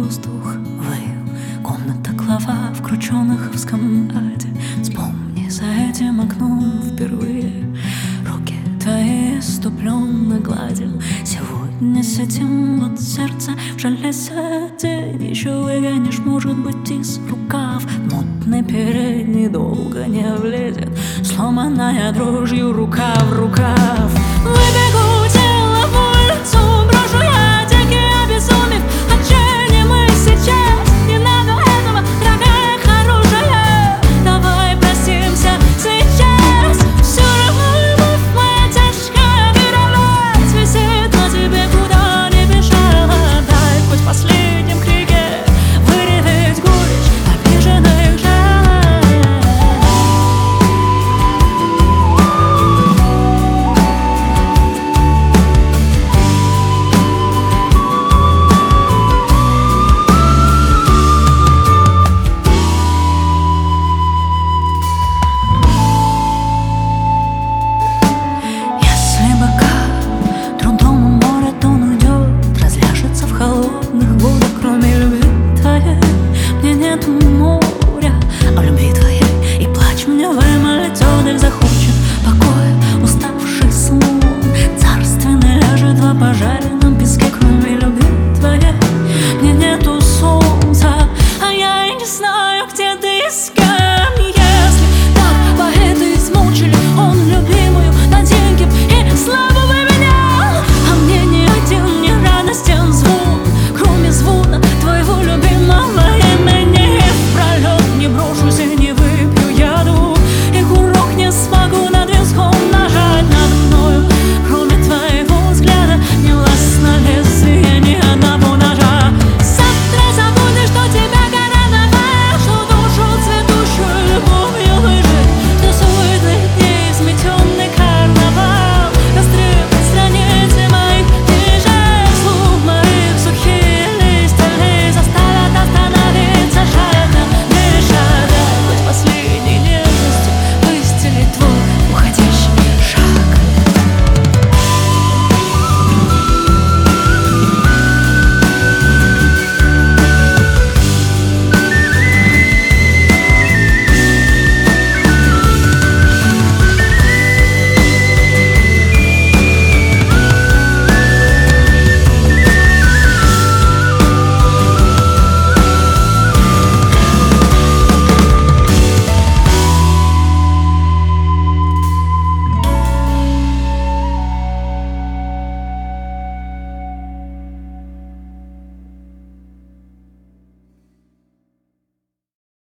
воздух выл. Комната глава в крученых-овском аде. Вспомни, за этим окном впервые руки твои иступленно гладил. Сегодня сидим вот сердце в железе. Еще выгонишь, может быть, из рукав. Мутный передний долго не влезет, сломанная дрожью рука в рукав.